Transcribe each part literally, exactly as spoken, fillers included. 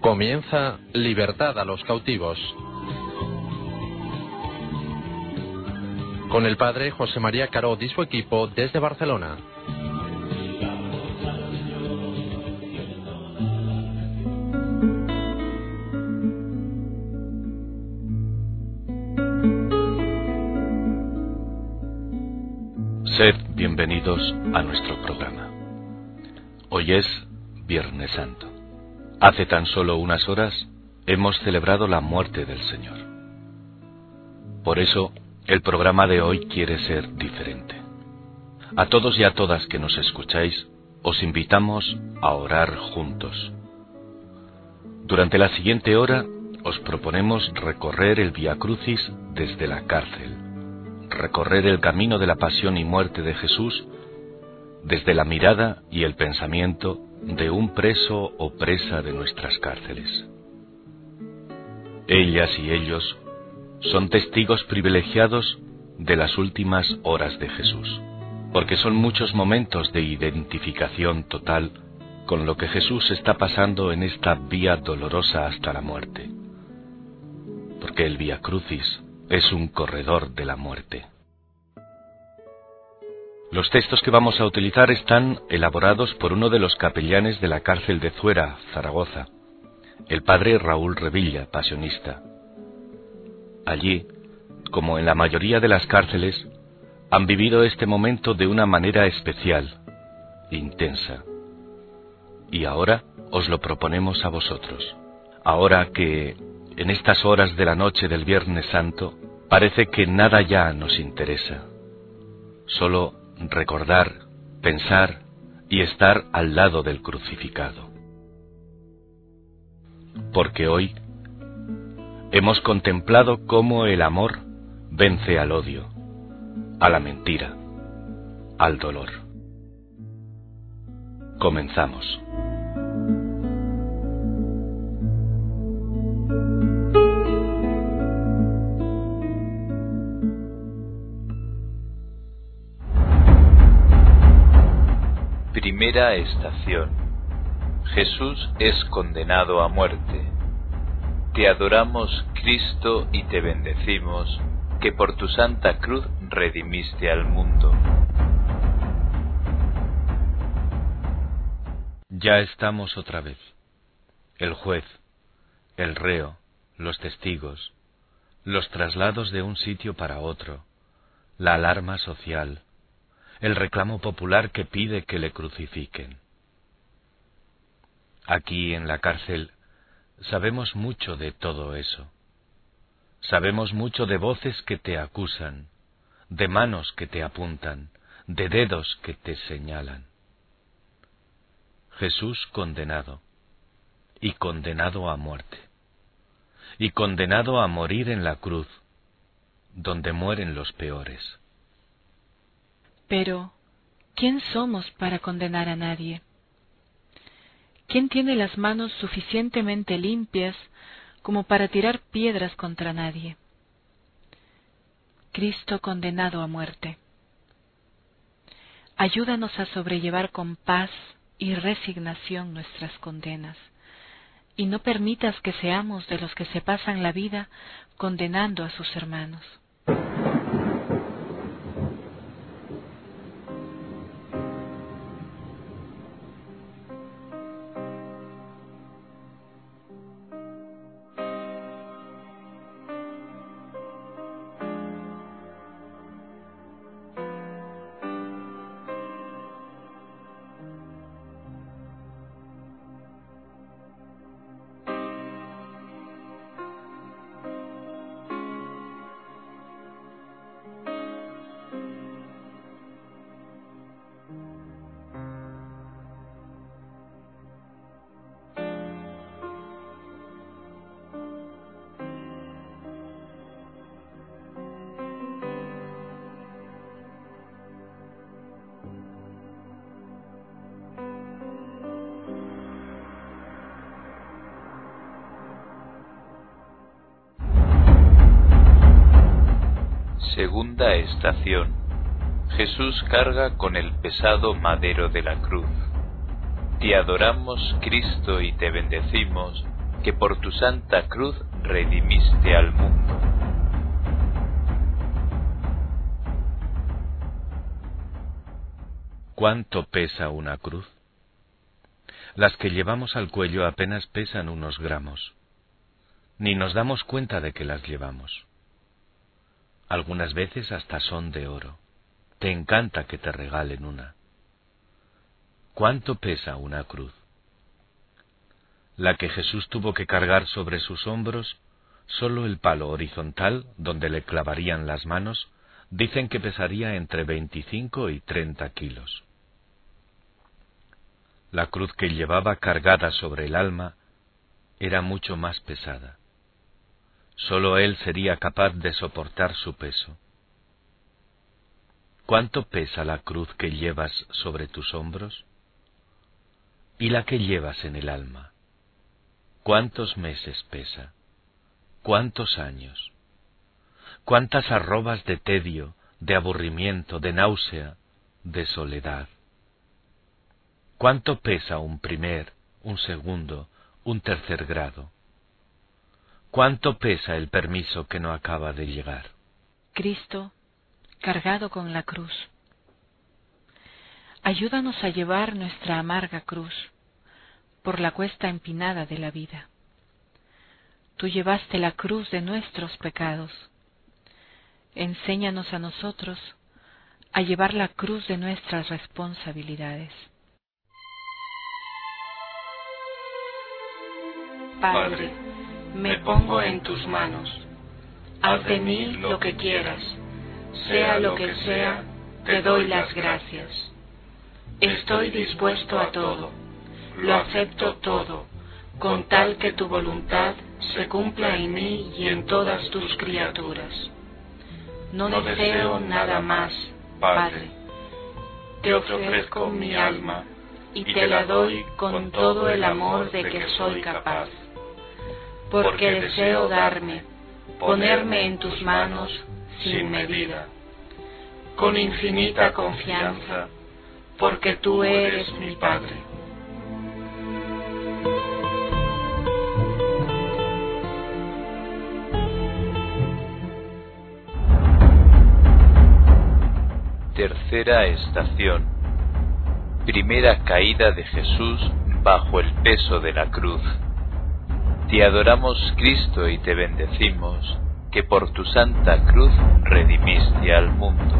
Comienza Libertad a los cautivos, con el padre José María Carod y su equipo desde Barcelona. Sed bienvenidos a nuestro programa. Hoy es Viernes Santo. Hace tan solo unas horas hemos celebrado la muerte del Señor. Por eso, el programa de hoy quiere ser diferente. A todos y a todas que nos escucháis, os invitamos a orar juntos. Durante la siguiente hora, os proponemos recorrer el Vía Crucis desde la cárcel, recorrer el camino de la pasión y muerte de Jesús desde la mirada y el pensamiento de un preso o presa de nuestras cárceles. Ellas y ellos son testigos privilegiados de las últimas horas de Jesús, porque son muchos momentos de identificación total con lo que Jesús está pasando en esta vía dolorosa hasta la muerte, porque el Vía Crucis es un corredor de la muerte. Los textos que vamos a utilizar están elaborados por uno de los capellanes de la cárcel de Zuera, Zaragoza, el padre Raúl Revilla, pasionista. Allí, como en la mayoría de las cárceles, han vivido este momento de una manera especial, intensa. Y ahora os lo proponemos a vosotros, ahora que, en estas horas de la noche del Viernes Santo, parece que nada ya nos interesa, solo recordar, pensar y estar al lado del crucificado. Porque hoy hemos contemplado cómo el amor vence al odio, a la mentira, al dolor. Comenzamos. Primera estación. Jesús es condenado a muerte. Te adoramos, Cristo, y te bendecimos, que por tu santa cruz redimiste al mundo. Ya estamos otra vez. El juez, el reo, los testigos, los traslados de un sitio para otro, la alarma social, el reclamo popular que pide que le crucifiquen. Aquí en la cárcel sabemos mucho de todo eso. Sabemos mucho de voces que te acusan, de manos que te apuntan, de dedos que te señalan. Jesús condenado, y condenado a muerte, y condenado a morir en la cruz, donde mueren los peores. Pero, ¿quién somos para condenar a nadie? ¿Quién tiene las manos suficientemente limpias como para tirar piedras contra nadie? Cristo condenado a muerte. Ayúdanos a sobrellevar con paz y resignación nuestras condenas, y no permitas que seamos de los que se pasan la vida condenando a sus hermanos. Segunda estación. Jesús carga con el pesado madero de la cruz. Te adoramos, Cristo, y te bendecimos, que por tu santa cruz redimiste al mundo. ¿Cuánto pesa una cruz? Las que llevamos al cuello apenas pesan unos gramos. Ni nos damos cuenta de que las llevamos. Algunas veces hasta son de oro. Te encanta que te regalen una. ¿Cuánto pesa una cruz? La que Jesús tuvo que cargar sobre sus hombros, solo el palo horizontal, donde le clavarían las manos, dicen que pesaría entre veinticinco y treinta kilos. La cruz que llevaba cargada sobre el alma era mucho más pesada. Solo él sería capaz de soportar su peso. ¿Cuánto pesa la cruz que llevas sobre tus hombros? ¿Y la que llevas en el alma? ¿Cuántos meses pesa? ¿Cuántos años? ¿Cuántas arrobas de tedio, de aburrimiento, de náusea, de soledad? ¿Cuánto pesa un primer, un segundo, un tercer grado? ¿Cuánto pesa el permiso que no acaba de llegar? Cristo, cargado con la cruz. Ayúdanos a llevar nuestra amarga cruz por la cuesta empinada de la vida. Tú llevaste la cruz de nuestros pecados. Enséñanos a nosotros a llevar la cruz de nuestras responsabilidades. Padre, me pongo en tus manos. Haz de mí lo que quieras. Sea lo que sea, te doy las gracias. Estoy dispuesto a todo. Lo acepto todo, con tal que tu voluntad se cumpla en mí y en todas tus criaturas. No deseo nada más, Padre. Te ofrezco mi alma y te la doy con todo el amor de que soy capaz. Porque deseo darme, ponerme en tus manos sin medida, con infinita confianza, porque tú eres mi Padre. Tercera estación. Primera caída de Jesús bajo el peso de la cruz. Te adoramos, Cristo, y te bendecimos, que por tu santa cruz redimiste al mundo.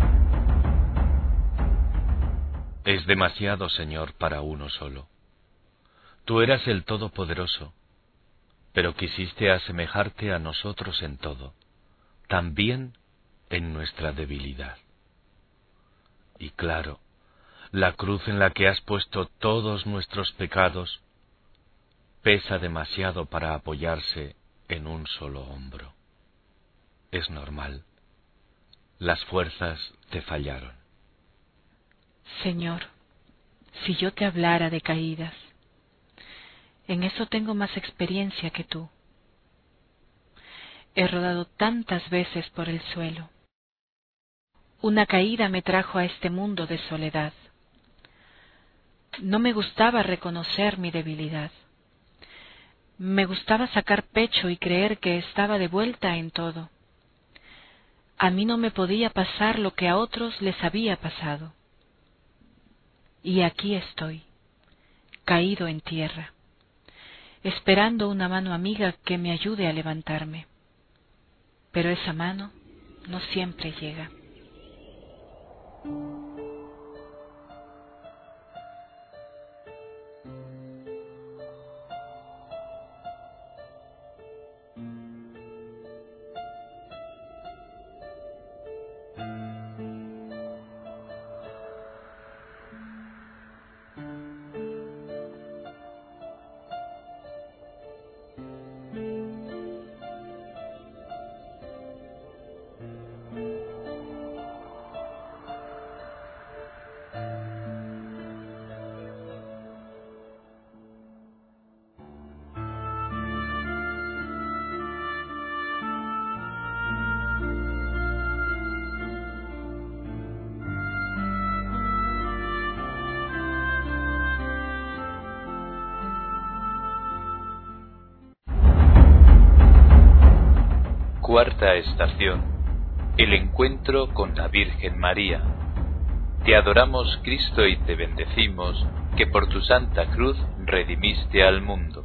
Es demasiado, Señor, para uno solo. Tú eras el Todopoderoso, pero quisiste asemejarte a nosotros en todo, también en nuestra debilidad. Y claro, la cruz en la que has puesto todos nuestros pecados pesa demasiado para apoyarse en un solo hombro. Es normal. Las fuerzas te fallaron. Señor, si yo te hablara de caídas, en eso tengo más experiencia que tú. He rodado tantas veces por el suelo. Una caída me trajo a este mundo de soledad. No me gustaba reconocer mi debilidad. Me gustaba sacar pecho y creer que estaba de vuelta en todo. A mí no me podía pasar lo que a otros les había pasado. Y aquí estoy, caído en tierra, esperando una mano amiga que me ayude a levantarme. Pero esa mano no siempre llega. Cuarta estación. El encuentro con la Virgen María. Te adoramos, Cristo, y te bendecimos, que por tu santa cruz redimiste al mundo.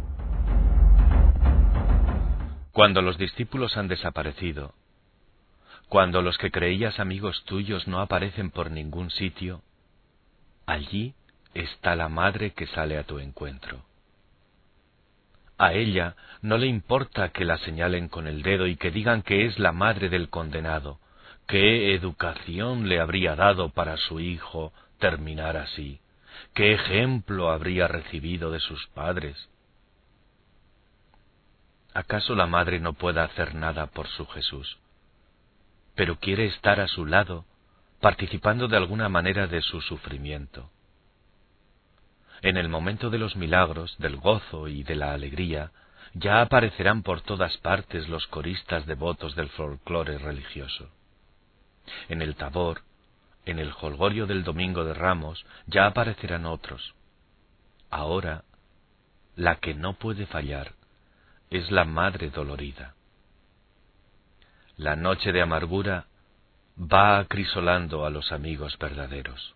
Cuando los discípulos han desaparecido, cuando los que creías amigos tuyos no aparecen por ningún sitio, allí está la madre que sale a tu encuentro. A ella no le importa que la señalen con el dedo y que digan que es la madre del condenado. ¿Qué educación le habría dado para su hijo terminar así? ¿Qué ejemplo habría recibido de sus padres? ¿Acaso la madre no pueda hacer nada por su Jesús? Pero quiere estar a su lado, participando de alguna manera de su sufrimiento. En el momento de los milagros, del gozo y de la alegría, ya aparecerán por todas partes los coristas devotos del folclore religioso. En el Tabor, en el jolgorio del Domingo de Ramos, ya aparecerán otros. Ahora, la que no puede fallar es la Madre Dolorida. La noche de amargura va acrisolando a los amigos verdaderos.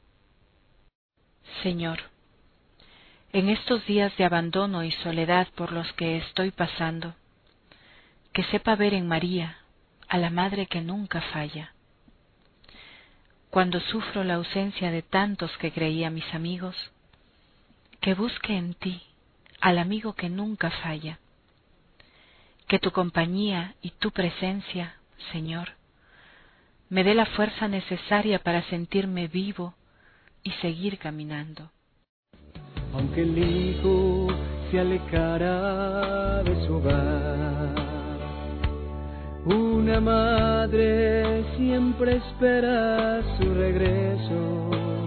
Señor, en estos días de abandono y soledad por los que estoy pasando, que sepa ver en María a la Madre que nunca falla. Cuando sufro la ausencia de tantos que creía mis amigos, que busque en ti al amigo que nunca falla. Que tu compañía y tu presencia, Señor, me dé la fuerza necesaria para sentirme vivo y seguir caminando. Aunque el hijo se alejara de su hogar, una madre siempre espera su regreso.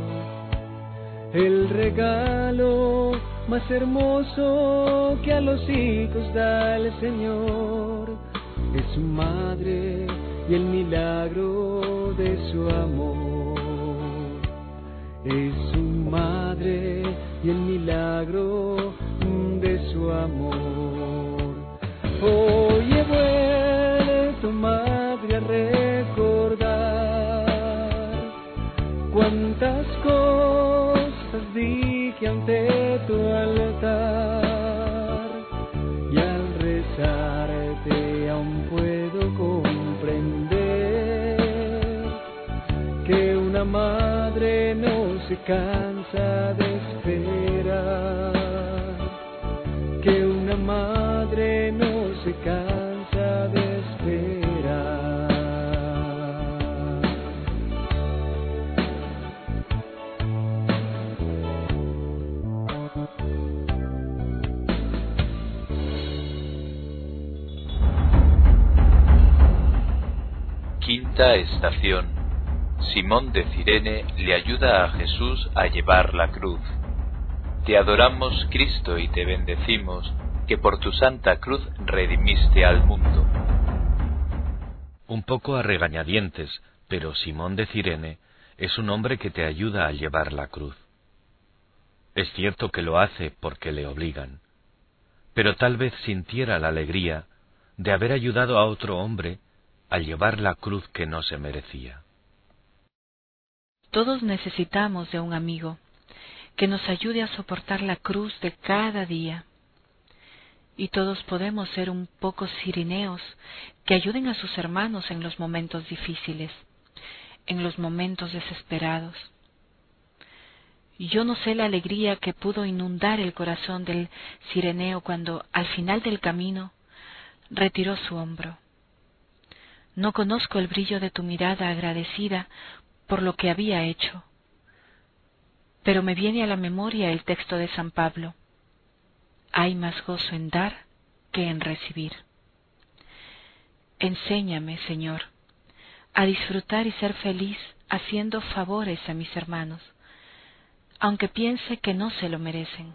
El regalo más hermoso que a los hijos da el Señor es su madre y el milagro de su amor. Es su madre y el milagro de su amor. Hoy he vuelto, madre, a recordar cuántas cosas dije ante tu altar, y al rezarte aún puedo comprender que una madre no se cansa de esperar, que una madre no se cansa de esperar. Quinta estación. Simón de Cirene le ayuda a Jesús a llevar la cruz. Te adoramos, Cristo, y te bendecimos, que por tu santa cruz redimiste al mundo. Un poco a regañadientes, pero Simón de Cirene es un hombre que te ayuda a llevar la cruz. Es cierto que lo hace porque le obligan, pero tal vez sintiera la alegría de haber ayudado a otro hombre a llevar la cruz que no se merecía. Todos necesitamos de un amigo que nos ayude a soportar la cruz de cada día. Y todos podemos ser un poco cirineos que ayuden a sus hermanos en los momentos difíciles, en los momentos desesperados. Yo no sé la alegría que pudo inundar el corazón del cireneo cuando, al final del camino, retiró su hombro. No conozco el brillo de tu mirada agradecida por lo que había hecho, pero me viene a la memoria el texto de San Pablo: hay más gozo en dar que en recibir. Enséñame, Señor, a disfrutar y ser feliz haciendo favores a mis hermanos, aunque piense que no se lo merecen.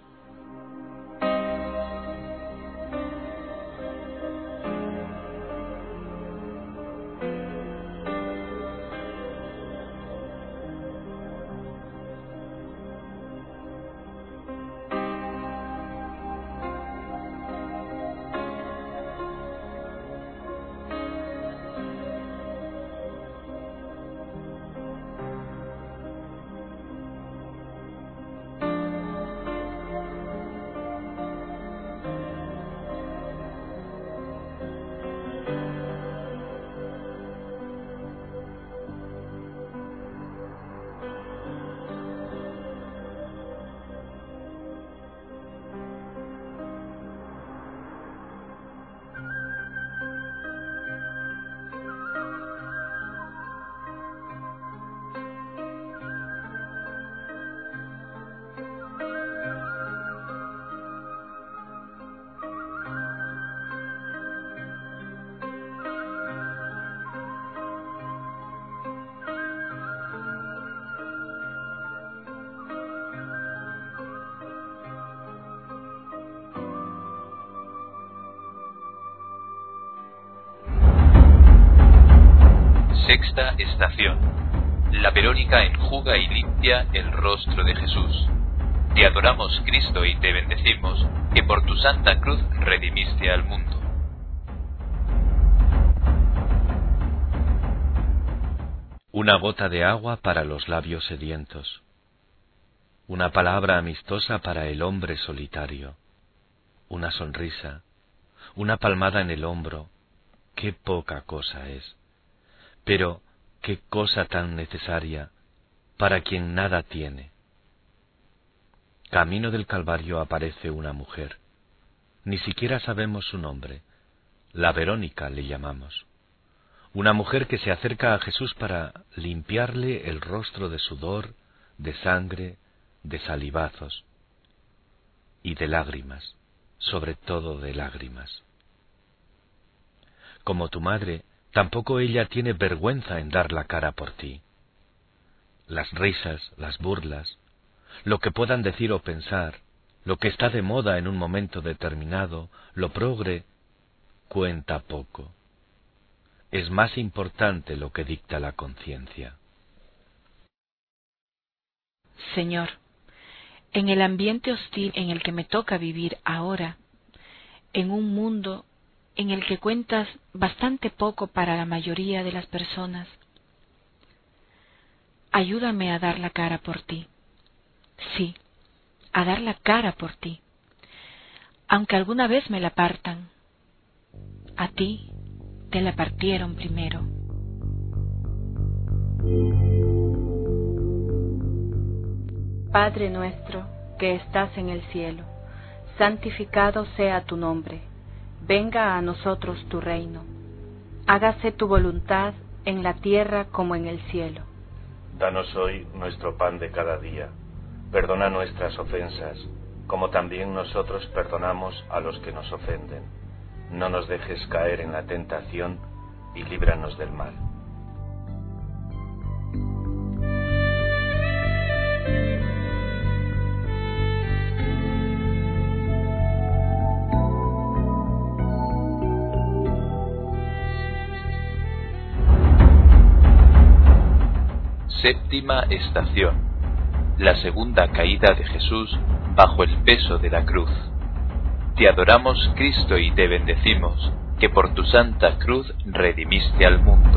Sexta estación. La Verónica enjuga y limpia el rostro de Jesús. Te adoramos, Cristo, y te bendecimos, que por tu santa cruz redimiste al mundo. Una gota de agua para los labios sedientos. Una palabra amistosa para el hombre solitario. Una sonrisa, una palmada en el hombro. Qué poca cosa es, pero qué cosa tan necesaria para quien nada tiene. Camino del Calvario aparece una mujer. Ni siquiera sabemos su nombre. La Verónica le llamamos. Una mujer que se acerca a Jesús para limpiarle el rostro de sudor, de sangre, de salivazos y de lágrimas, sobre todo de lágrimas. Como tu madre, tampoco ella tiene vergüenza en dar la cara por ti. Las risas, las burlas, lo que puedan decir o pensar, lo que está de moda en un momento determinado, lo progre, cuenta poco. Es más importante lo que dicta la conciencia. Señor, en el ambiente hostil en el que me toca vivir ahora, en un mundo en el que cuentas bastante poco para la mayoría de las personas, ayúdame a dar la cara por ti. Sí, a dar la cara por ti, aunque alguna vez me la partan. A ti te la partieron primero. Padre nuestro que estás en el cielo, santificado sea tu nombre. Venga a nosotros tu reino. Hágase tu voluntad en la tierra como en el cielo. Danos hoy nuestro pan de cada día. Perdona nuestras ofensas, como también nosotros perdonamos a los que nos ofenden. No nos dejes caer en la tentación y líbranos del mal. Séptima estación. La segunda caída de Jesús bajo el peso de la cruz. Te adoramos, Cristo, y te bendecimos, que por tu santa cruz redimiste al mundo.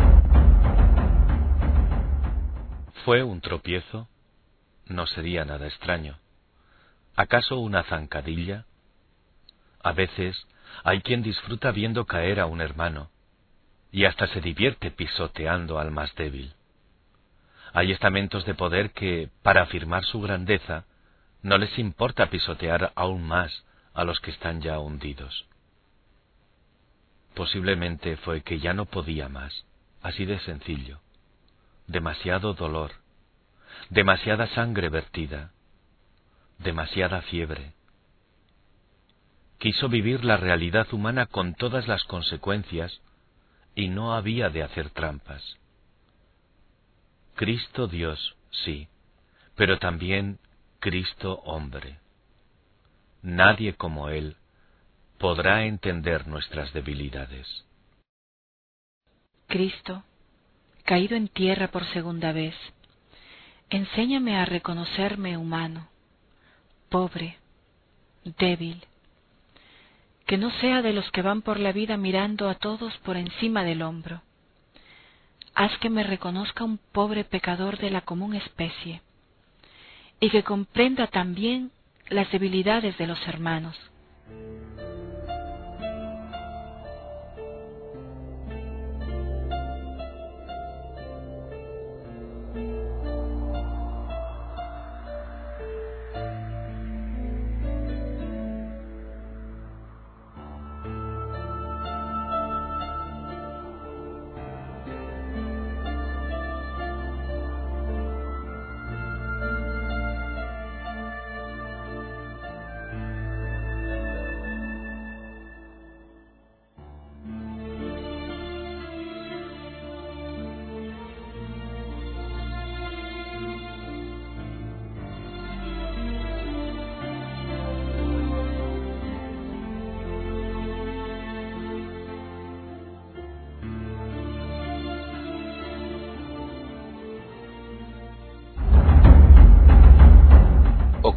¿Fue un tropiezo? No sería nada extraño. ¿Acaso una zancadilla? A veces hay quien disfruta viendo caer a un hermano, y hasta se divierte pisoteando al más débil. Hay estamentos de poder que, para afirmar su grandeza, no les importa pisotear aún más a los que están ya hundidos. Posiblemente fue que ya no podía más, así de sencillo. Demasiado dolor, demasiada sangre vertida, demasiada fiebre. Quiso vivir la realidad humana con todas las consecuencias y no había de hacer trampas. Cristo Dios, sí, pero también Cristo hombre. Nadie como Él podrá entender nuestras debilidades. Cristo, caído en tierra por segunda vez, enséñame a reconocerme humano, pobre, débil, que no sea de los que van por la vida mirando a todos por encima del hombro. Haz que me reconozca un pobre pecador de la común especie, y que comprenda también las debilidades de los hermanos.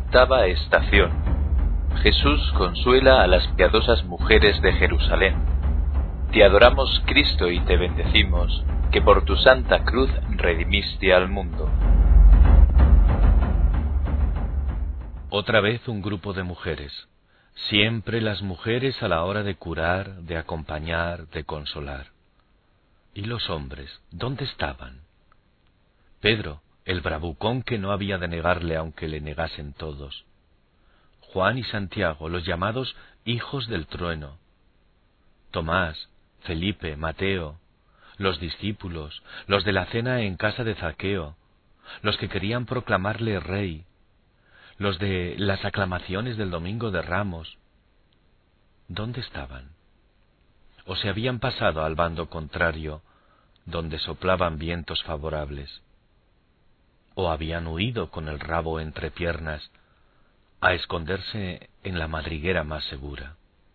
Octava estación. Jesús consuela a las piadosas mujeres de Jerusalén. Te adoramos, Cristo, y te bendecimos, que por tu santa cruz redimiste al mundo. Otra vez un grupo de mujeres. Siempre las mujeres a la hora de curar, de acompañar, de consolar. ¿Y los hombres? ¿Dónde estaban? Pedro, el bravucón que no había de negarle aunque le negasen todos. Juan y Santiago, los llamados hijos del trueno. Tomás, Felipe, Mateo, los discípulos, los de la cena en casa de Zaqueo, los que querían proclamarle rey, los de las aclamaciones del Domingo de Ramos. ¿Dónde estaban? ¿O se habían pasado al bando contrario, donde soplaban vientos favorables? ¿O habían huido con el rabo entre piernas a esconderse en la madriguera más segura?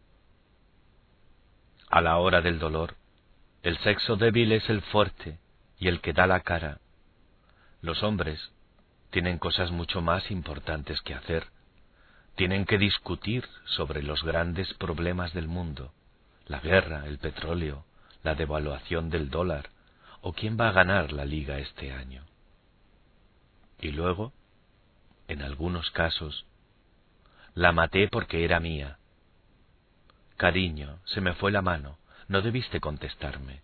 A la hora del dolor, el sexo débil es el fuerte y el que da la cara. Los hombres tienen cosas mucho más importantes que hacer. Tienen que discutir sobre los grandes problemas del mundo, la guerra, el petróleo, la devaluación del dólar, o quién va a ganar la liga este año. Y luego, en algunos casos, la maté porque era mía. Cariño, se me fue la mano, no debiste contestarme.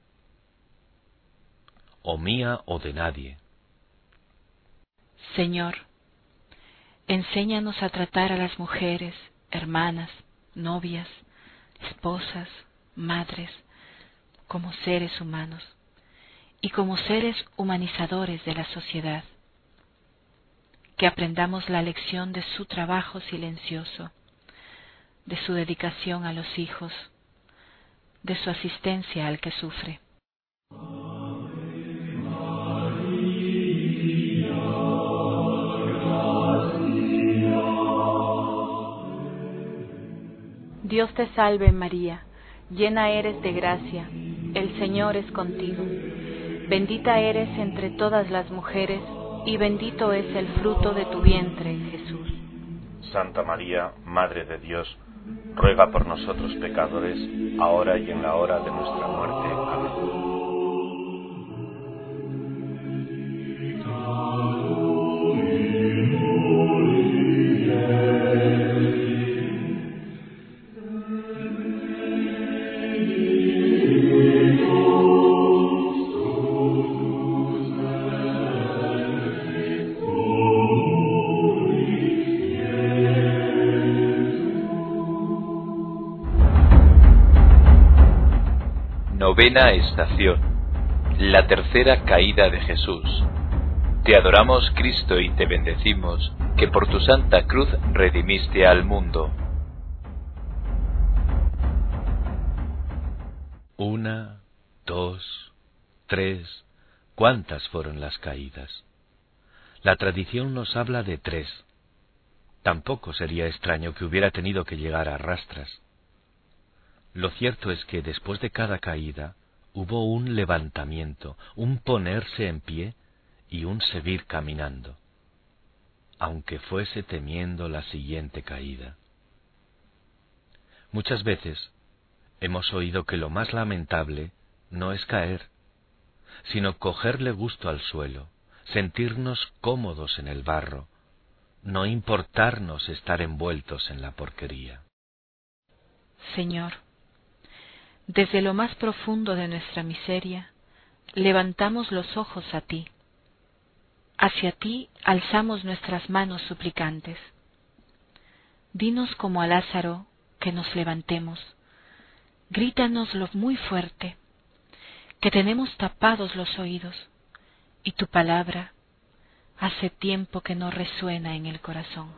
O mía o de nadie. Señor, enséñanos a tratar a las mujeres, hermanas, novias, esposas, madres, como seres humanos y como seres humanizadores de la sociedad. Que aprendamos la lección de su trabajo silencioso, de su dedicación a los hijos, de su asistencia al que sufre. Dios te salve María, llena eres de gracia, el Señor es contigo. Bendita eres entre todas las mujeres, y bendito es el fruto de tu vientre, Jesús. Santa María, Madre de Dios, ruega por nosotros pecadores, ahora y en la hora de nuestra muerte. Amén. Novena estación. La tercera caída de Jesús. Te adoramos, Cristo, y te bendecimos, que por tu santa cruz redimiste al mundo. Una, dos, tres. ¿Cuántas fueron las caídas? La tradición nos habla de tres. Tampoco sería extraño que hubiera tenido que llegar a rastras. Lo cierto es que después de cada caída hubo un levantamiento, un ponerse en pie y un seguir caminando, aunque fuese temiendo la siguiente caída. Muchas veces hemos oído que lo más lamentable no es caer, sino cogerle gusto al suelo, sentirnos cómodos en el barro, no importarnos estar envueltos en la porquería. Señor, desde lo más profundo de nuestra miseria, levantamos los ojos a ti. Hacia ti alzamos nuestras manos suplicantes. Dinos como a Lázaro que nos levantemos. Grítanoslo muy fuerte, que tenemos tapados los oídos, y tu palabra hace tiempo que no resuena en el corazón.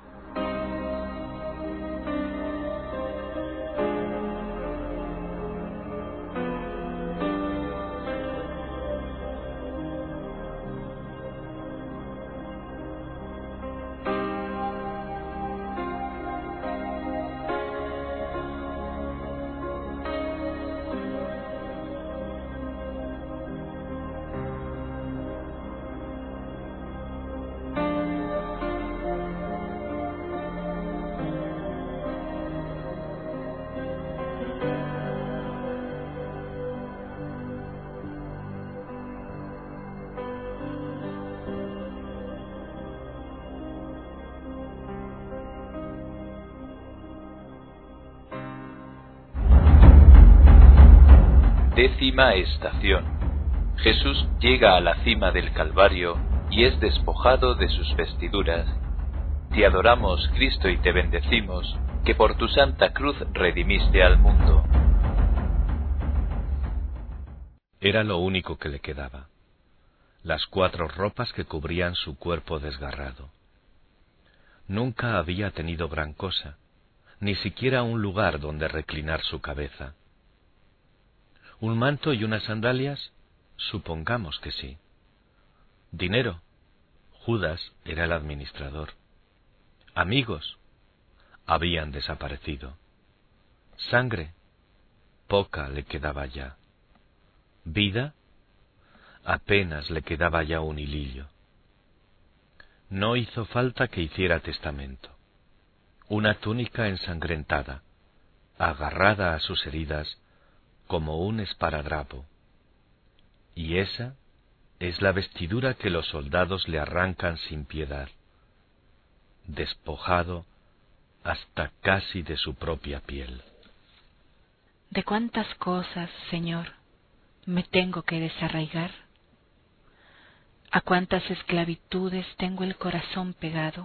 Décima estación. Jesús llega a la cima del Calvario y es despojado de sus vestiduras. Te adoramos, Cristo, y te bendecimos, que por tu santa cruz redimiste al mundo. Era lo único que le quedaba, las cuatro ropas que cubrían su cuerpo desgarrado. Nunca había tenido gran cosa, ni siquiera un lugar donde reclinar su cabeza. ¿Un manto y unas sandalias? Supongamos que sí. ¿Dinero? Judas era el administrador. ¿Amigos? Habían desaparecido. ¿Sangre? Poca le quedaba ya. ¿Vida? Apenas le quedaba ya un hilillo. No hizo falta que hiciera testamento. Una túnica ensangrentada, agarrada a sus heridas como un esparadrapo. Y esa es la vestidura que los soldados le arrancan sin piedad, despojado hasta casi de su propia piel. ¿De cuántas cosas, Señor, me tengo que desarraigar? ¿A cuántas esclavitudes tengo el corazón pegado?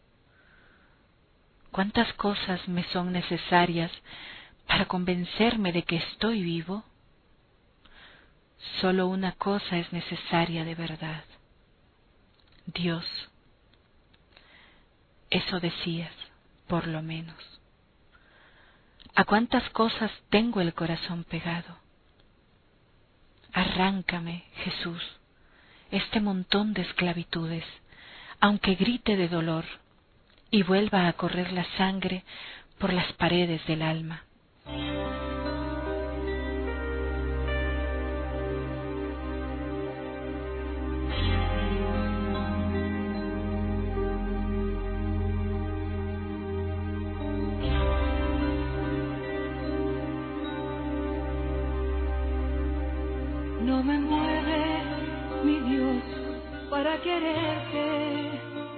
¿Cuántas cosas me son necesarias para convencerme de que estoy vivo? Solo una cosa es necesaria de verdad: Dios. Eso decías, por lo menos. ¿A cuántas cosas tengo el corazón pegado? Arráncame, Jesús, este montón de esclavitudes, aunque grite de dolor y vuelva a correr la sangre por las paredes del alma. No me mueve, mi Dios, para quererte,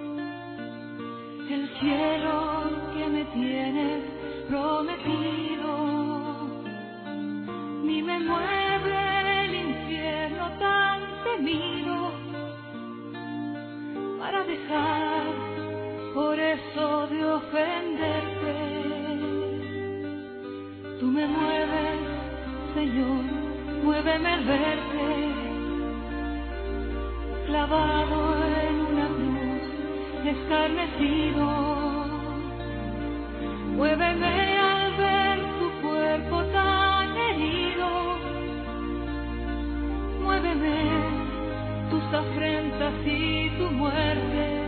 el cielo que me tienes prometido, ni me mueve el infierno tan temido, para dejar por eso de ofenderte. Tú me mueves, Señor, muéveme al verte, clavado en una cruz, escarnecido. Muéveme al ver tu cuerpo tan herido. Muéveme tus afrentas y tu muerte.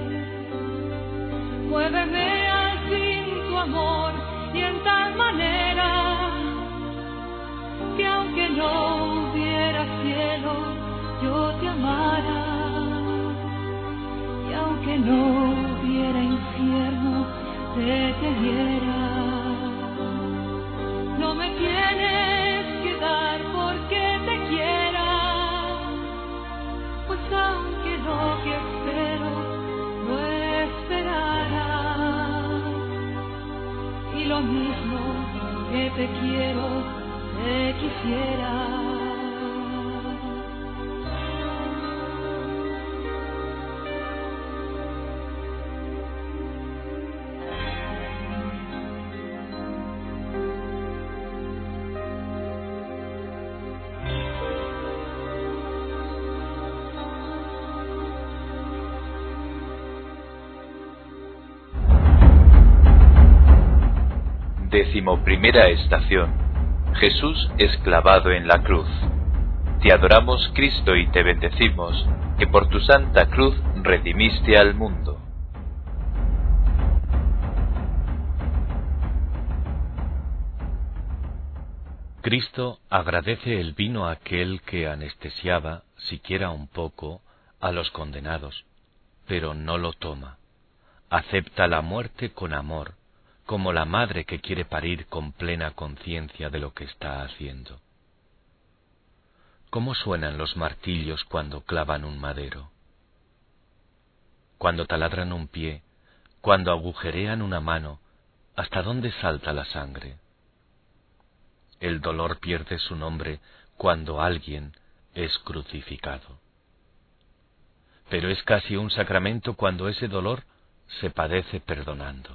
Muéveme al fin tu amor y en tal manera que aunque no hubiera cielo, yo te amara, y aunque no hubiera infierno, te queriera. No me tienes que dar porque te quiera, pues aunque lo que espero no esperara, y lo mismo que te quiero, te quisiera. Decimoprimera estación. Jesús es clavado en la cruz. Te adoramos, Cristo, y te bendecimos, que por tu santa cruz redimiste al mundo. Cristo agradece el vino a aquel que anestesiaba, siquiera un poco, a los condenados, pero no lo toma. Acepta la muerte con amor, como la madre que quiere parir con plena conciencia de lo que está haciendo. ¿Cómo suenan los martillos cuando clavan un madero? Cuando taladran un pie, cuando agujerean una mano, ¿hasta dónde salta la sangre? El dolor pierde su nombre cuando alguien es crucificado. Pero es casi un sacramento cuando ese dolor se padece perdonando.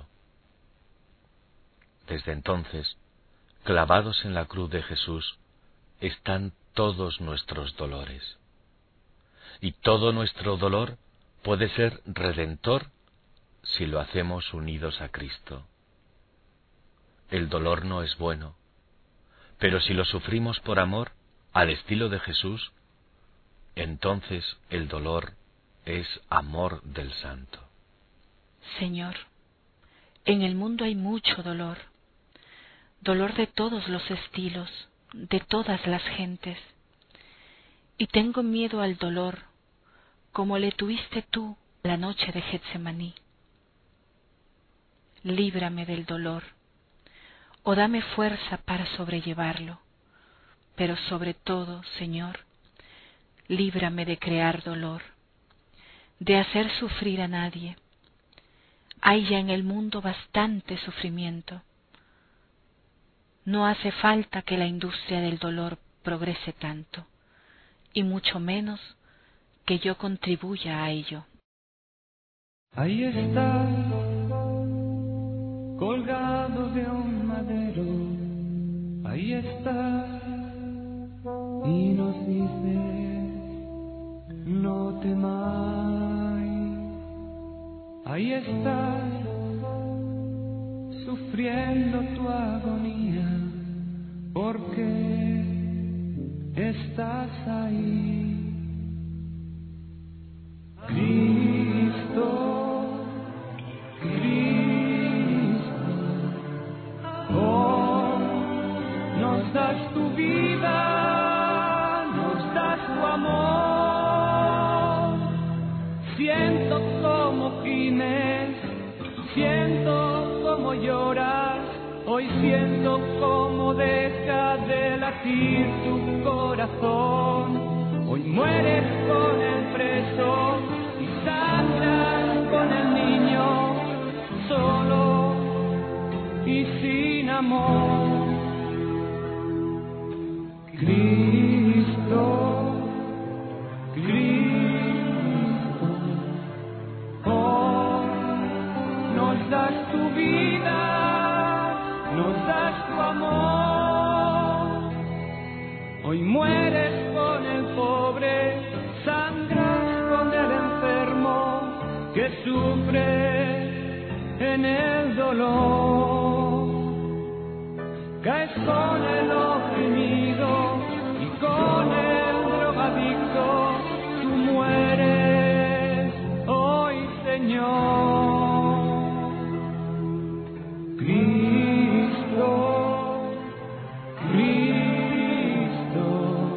Desde entonces, clavados en la cruz de Jesús, están todos nuestros dolores. Y todo nuestro dolor puede ser redentor si lo hacemos unidos a Cristo. El dolor no es bueno, pero si lo sufrimos por amor, al estilo de Jesús, entonces el dolor es amor del Santo. Señor, en el mundo hay mucho dolor, dolor de todos los estilos, de todas las gentes, y tengo miedo al dolor, como le tuviste tú la noche de Getsemaní. Líbrame del dolor, o dame fuerza para sobrellevarlo, pero sobre todo, Señor, líbrame de crear dolor, de hacer sufrir a nadie. Hay ya en el mundo bastante sufrimiento. No hace falta que la industria del dolor progrese tanto, y mucho menos que yo contribuya a ello. Ahí está, colgado de un madero, ahí está, y nos dice, no temáis. Ahí está, sufriendo tu agonía, porque estás ahí. Cristo, Cristo, oh, nos das tu vida, nos das tu amor. Siento como gimes, siento como lloras, hoy siento como deja de latir tu corazón. Hoy mueres con el preso y sangras con el niño, solo y sin amor. Cristo, Cristo, oh, nos das tu vida, nos das tu amor. Hoy mueres con el pobre, sangras con el enfermo que sufre en el dolor. Caes con el oprimido y con el drogadicto, tú mueres hoy, Señor. Cristo, Cristo,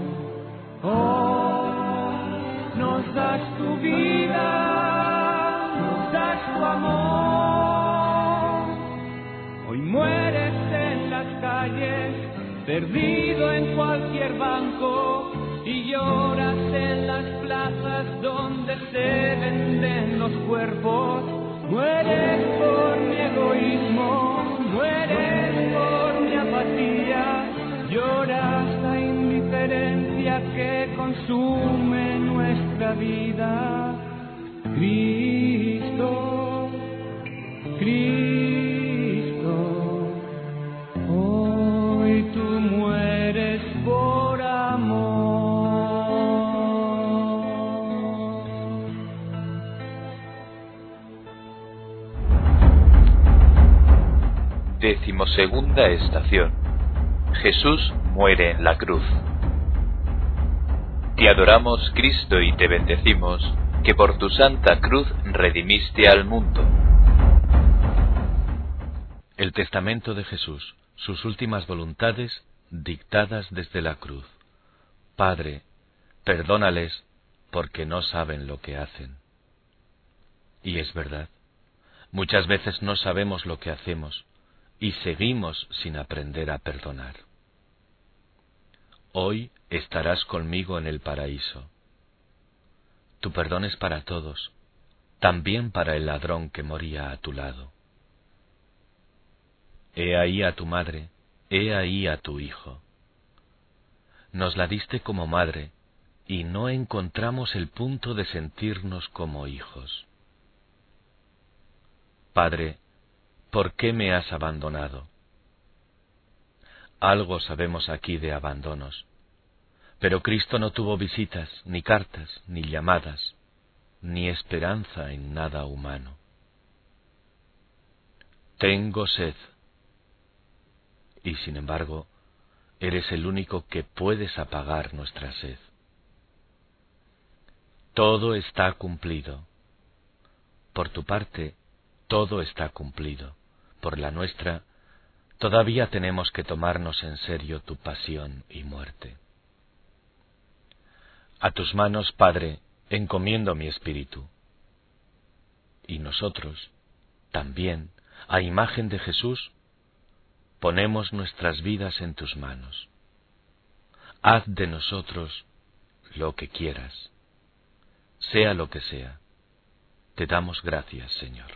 oh, nos das tu vida, nos das tu amor. Hoy mueres en las calles, perdido en cualquier banco, y lloras en las plazas donde se venden los cuerpos. Mueres por mi egoísmo, mueres por mi apatía, lloras la indiferencia que consume nuestra vida. Cristo, Cristo, hoy tú mueres por amor. Decimosegunda estación. Jesús muere en la cruz. Te adoramos, Cristo, y te bendecimos, que por tu santa cruz redimiste al mundo. El testamento de Jesús, sus últimas voluntades dictadas desde la cruz. Padre, perdónales porque no saben lo que hacen. Y es verdad, muchas veces no sabemos lo que hacemos y seguimos sin aprender a perdonar. Hoy estarás conmigo en el paraíso. Tu perdón es para todos, también para el ladrón que moría a tu lado. He ahí a tu madre, he ahí a tu hijo. nos la diste como madre, y no encontramos el punto de sentirnos como hijos. Padre, ¿por qué me has abandonado? Algo sabemos aquí de abandonos, pero Cristo no tuvo visitas, ni cartas, ni llamadas, ni esperanza en nada humano. Tengo sed, y sin embargo, eres el único que puedes apagar nuestra sed. Todo está cumplido. Por tu parte, todo está cumplido. Por la nuestra, todavía tenemos que tomarnos en serio tu pasión y muerte. A tus manos, Padre, encomiendo mi espíritu. Y nosotros, también, a imagen de Jesús, ponemos nuestras vidas en tus manos. Haz de nosotros lo que quieras. Sea lo que sea, te damos gracias, Señor.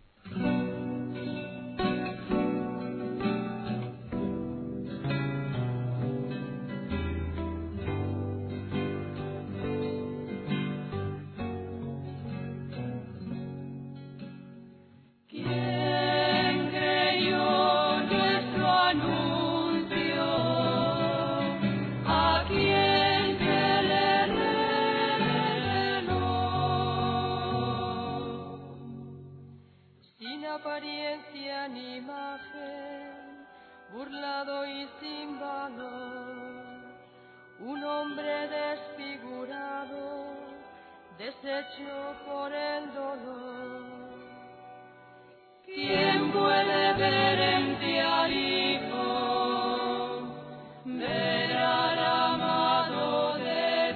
Apariencia ni imagen, burlado y sin valor, un hombre desfigurado, deshecho por el dolor. ¿Quién puede ver en ti al Hijo, ver al amado de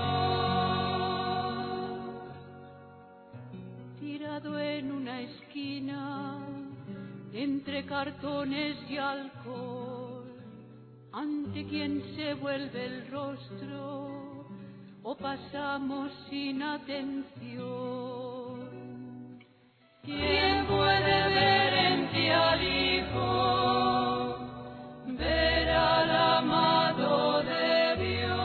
Dios? Tirado en una esquina, entre cartones y alcohol, ante quien se vuelve el rostro o pasamos sin atención. ¿Quién puede ver en ti al Hijo, ver al amado de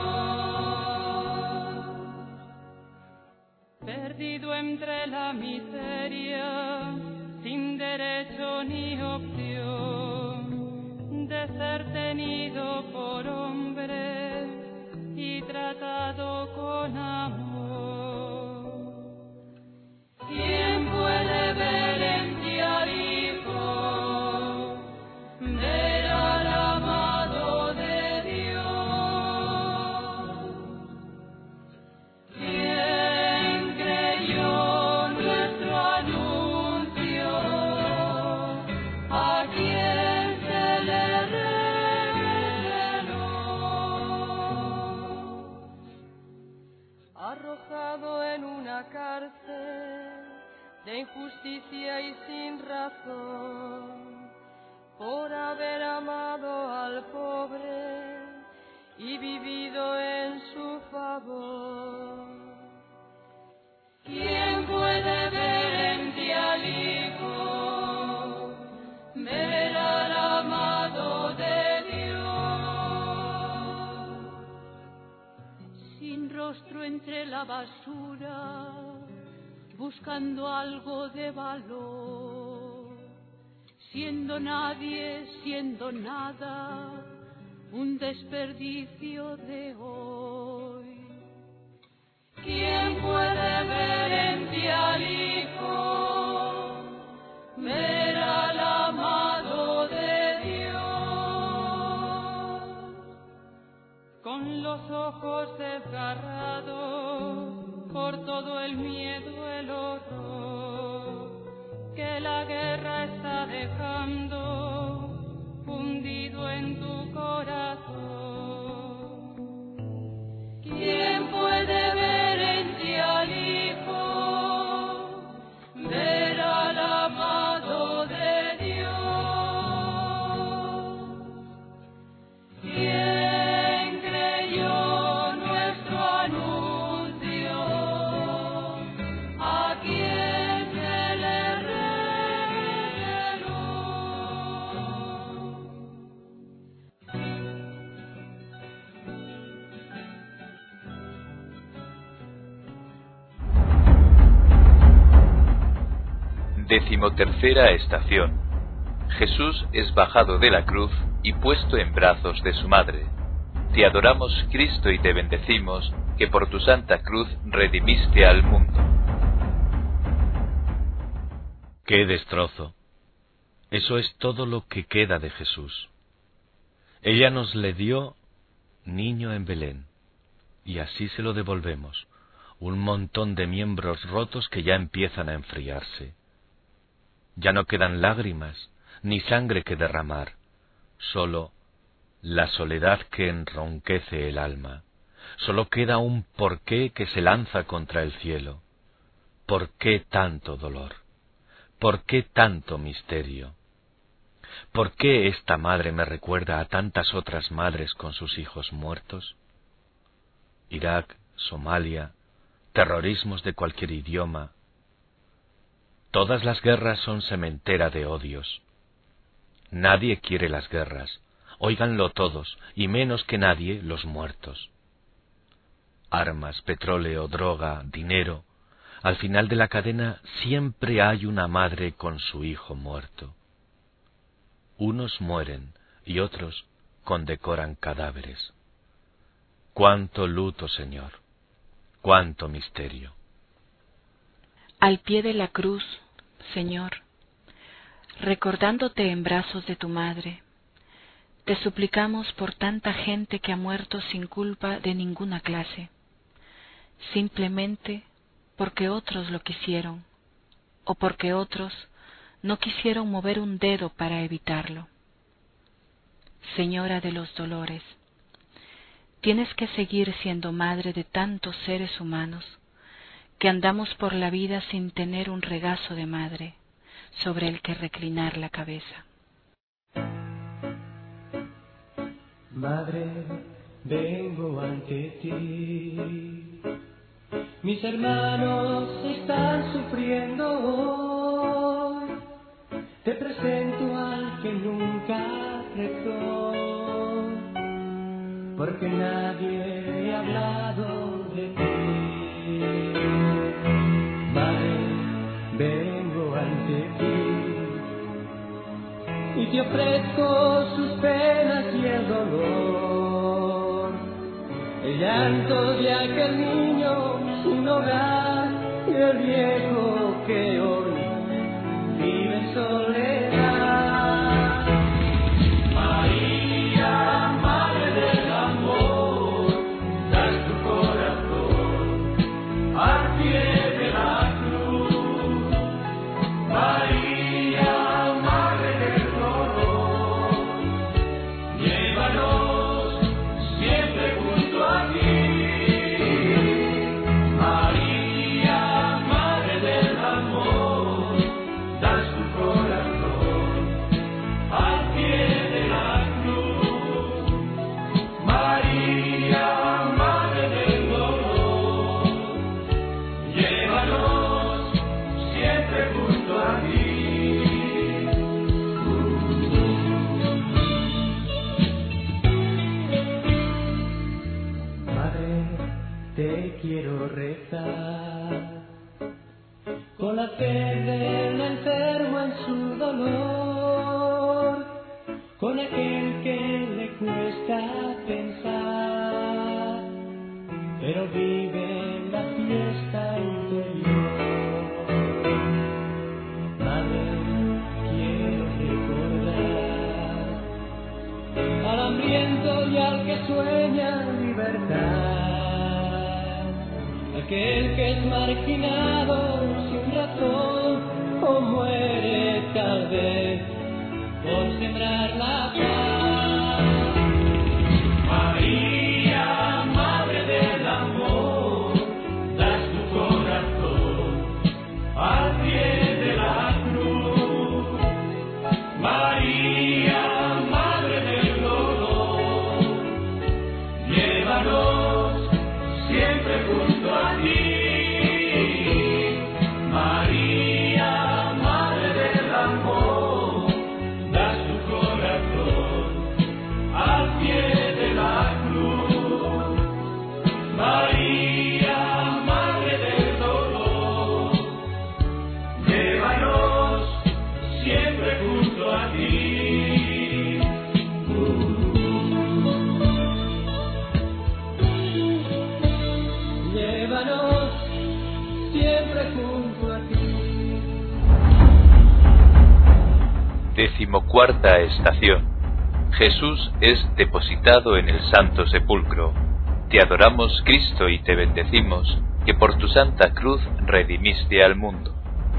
Dios? Perdido entre la miseria, sin derecho ni opción, de ser tenido por hombre y tratado con amor. ¿Quién puede ver en ti al Hijo, ver al amado de Dios? ¿Quién creyó nuestro anuncio? ¿A quién se le reveló? Arrojado en una cárcel de injusticia y sin razón, por haber amado al pobre y vivido en su favor. ¿Quién puede ver en ti al Hijo, ver al amado de Dios? Sin rostro entre la basura, buscando algo de valor, siendo nadie, siendo nada, un desperdicio de hoy. ¿Quién puede ver en ti al Hijo, ver al amado de Dios? Con los ojos desgarrados por todo el miedo, el horror que la guerra está dejando fundido en tu corazón. ¿Quién puede ver en ti al Hijo, ver al amado de Dios? ¿Quién creyó nuestro anuncio? ¿A quién se le reveló? Decimotercera estación. Jesús es bajado de la cruz y puesto en brazos de su madre. Te adoramos, Cristo, y te bendecimos, que por tu santa cruz redimiste al mundo. ¡Qué destrozo! Eso es todo lo que queda de Jesús. Ella nos le dio niño en Belén, y así se lo devolvemos, un montón de miembros rotos que ya empiezan a enfriarse. Ya no quedan lágrimas, ni sangre que derramar, solo la soledad que enronquece el alma. Solo queda un porqué que se lanza contra el cielo. ¿Por qué tanto dolor? ¿Por qué tanto misterio? ¿Por qué esta madre me recuerda a tantas otras madres con sus hijos muertos? Irak, Somalia, terrorismos de cualquier idioma. Todas las guerras son cementera de odios. Nadie quiere las guerras, óiganlo todos, y menos que nadie los muertos. Armas, petróleo, droga, dinero. Al final de la cadena siempre hay una madre con su hijo muerto. Unos mueren y otros condecoran cadáveres. Cuánto luto, Señor, cuánto misterio. Al pie de la cruz, Señor, recordándote en brazos de tu madre, te suplicamos por tanta gente que ha muerto sin culpa de ninguna clase, simplemente porque otros lo quisieron, o porque otros no quisieron mover un dedo para evitarlo. Señora de los dolores, tienes que seguir siendo madre de tantos seres humanos que andamos por la vida sin tener un regazo de madre sobre el que reclinar la cabeza. Madre, vengo ante ti. Mis hermanos están sufriendo hoy. Te presento al que nunca rezó, porque nadie le ha hablado de ti. Madre, vengo ante ti y te ofrezco sus penas y el dolor, el llanto de aquel niño sin hogar y el viejo que hoy vive en soledad. María, Madre del Amor, das tu corazón al pie de la cruz. María, Madre del dolor, llévanos siempre junto a ti. María, Madre del Amor, das tu corazón al pie de la cruz. María, Madre del dolor, llévanos siempre junto a ti. Madre, te quiero rezar con la fe del enfermo en su dolor, con aquel que le cuesta pensar, pero vive en la fiesta interior. Madre, quiero recordar al hambriento y al que sueña libertad, aquel que es marginado sin razón o muere tal vez por sembrar la paz. María, Madre del Amor, das tu corazón al pie de la cruz. María, Madre del dolor, llévanos siempre junto a ti. María, Madre del Amor, das tu corazón Decimocuarta estación. Jesús es depositado en el Santo Sepulcro. Te adoramos, Cristo, y te bendecimos, que por tu santa cruz redimiste al mundo.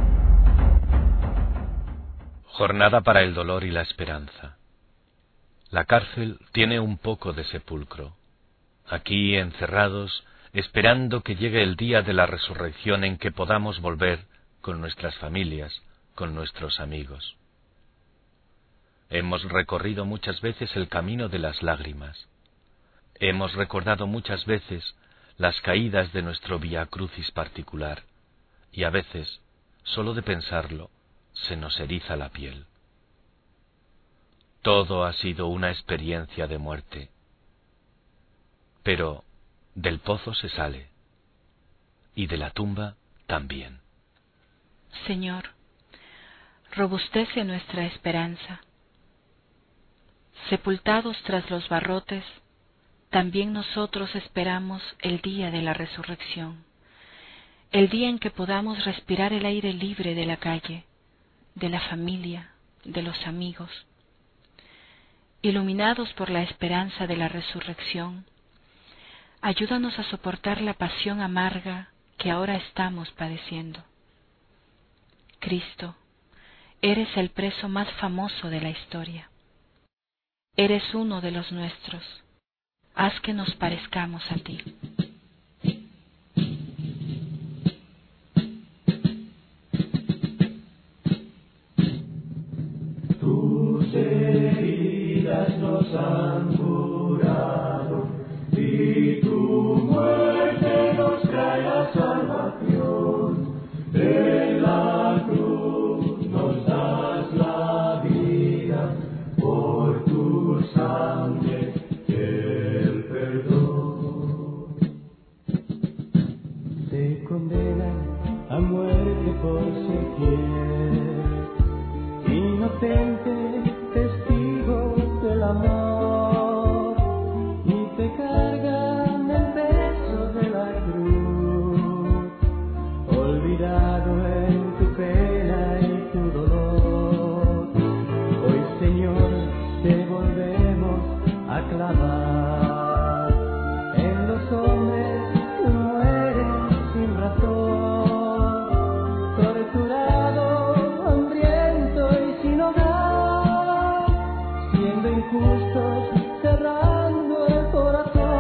Jornada para el dolor y la esperanza. La cárcel tiene un poco de sepulcro. Aquí encerrados, esperando que llegue el día de la resurrección en que podamos volver con nuestras familias, con nuestros amigos. Hemos recorrido muchas veces el camino de las lágrimas. Hemos recordado muchas veces las caídas de nuestro Vía Crucis particular, y a veces, solo de pensarlo, se nos eriza la piel. Todo ha sido una experiencia de muerte. Pero del pozo se sale, y de la tumba también. Señor, robustece nuestra esperanza. Sepultados tras los barrotes, también nosotros esperamos el día de la resurrección, el día en que podamos respirar el aire libre de la calle, de la familia, de los amigos. Iluminados por la esperanza de la resurrección, ayúdanos a soportar la pasión amarga que ahora estamos padeciendo. Cristo, eres el preso más famoso de la historia. Eres uno de los nuestros. Haz que nos parezcamos a ti. Tus heridas nos han curado y tu muerte nos trae la salvación. En la cruz nos das la vida por tu sangre, el perdón. Te condenan a muerte por ser fiel, inocente testigo del amor, y te cargan el peso de la cruz, olvidado en tu pena y tu dolor. Hoy, Señor, te volvemos a clavar. En los hombres tú mueres sin razón, torturado, hambriento y sin hogar, siendo injustos, cerrando el corazón.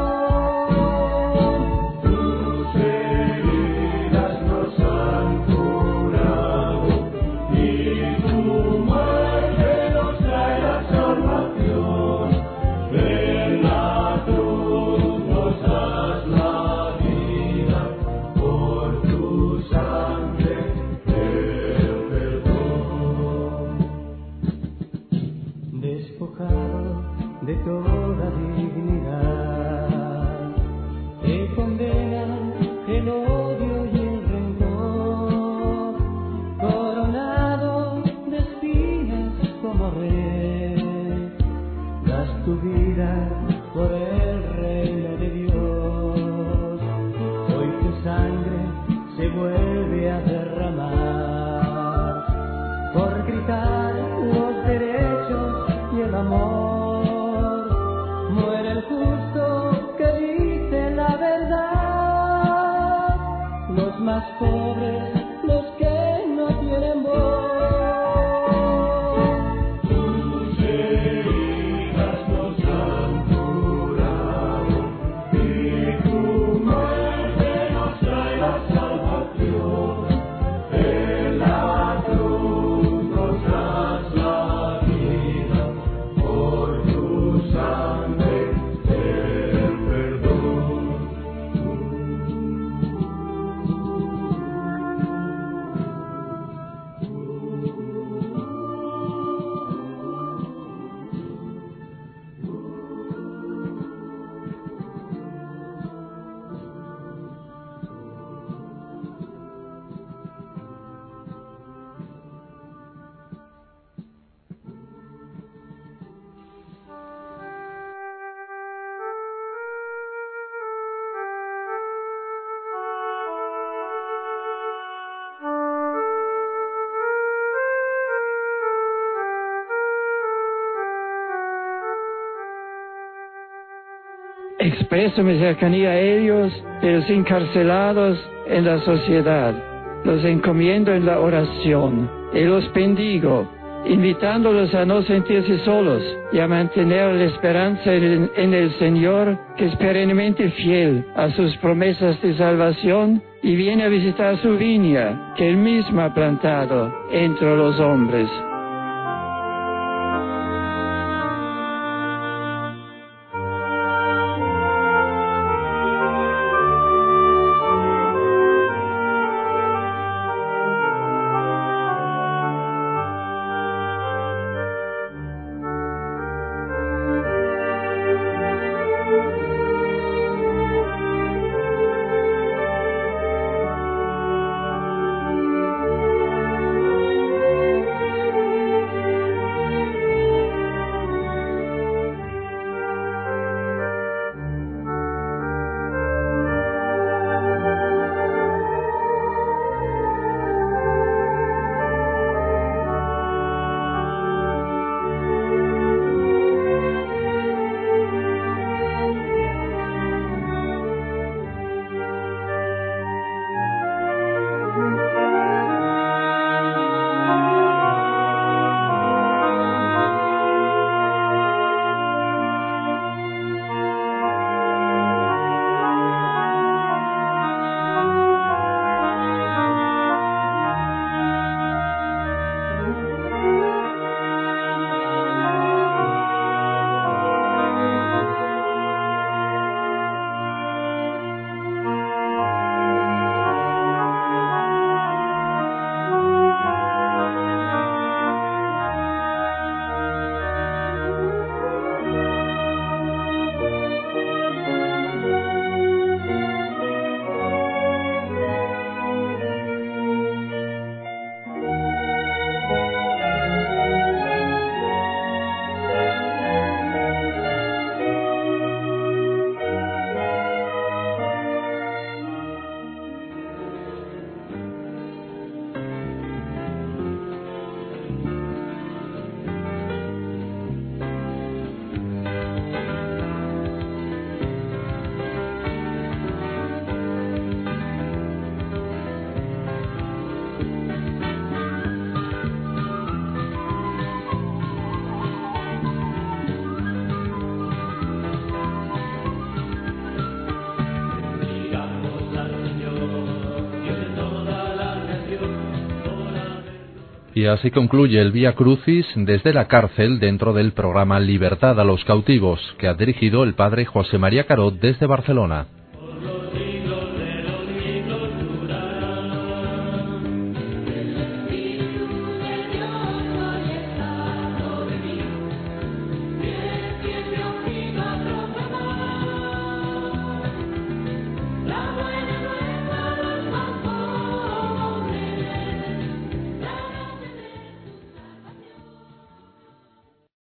Tus heridas nos han curado y tu muerte nos trae la salvación. En la cruz nos das la vida por tu sangre, el perdón. Despojado de toda dignidad, te condenan el odio y el rencor, coronado de espinas como rey, das tu vida por el reino de Dios. Hoy tu sangre se vuelve a derramar, por gritar los derechos y el amor. Muere el justo que dice la verdad, los más pobres, los que no tienen voz. Tus heridas nos han curado expreso mi cercanía a ellos, de los encarcelados en la sociedad. Los encomiendo en la oración y los bendigo, invitándolos a no sentirse solos y a mantener la esperanza en, en el Señor, que es perennemente fiel a sus promesas de salvación y viene a visitar su viña, que Él mismo ha plantado entre los hombres. Y así concluye el Vía Crucis desde la cárcel dentro del programa Libertad a los cautivos, que ha dirigido el padre José María Carot desde Barcelona.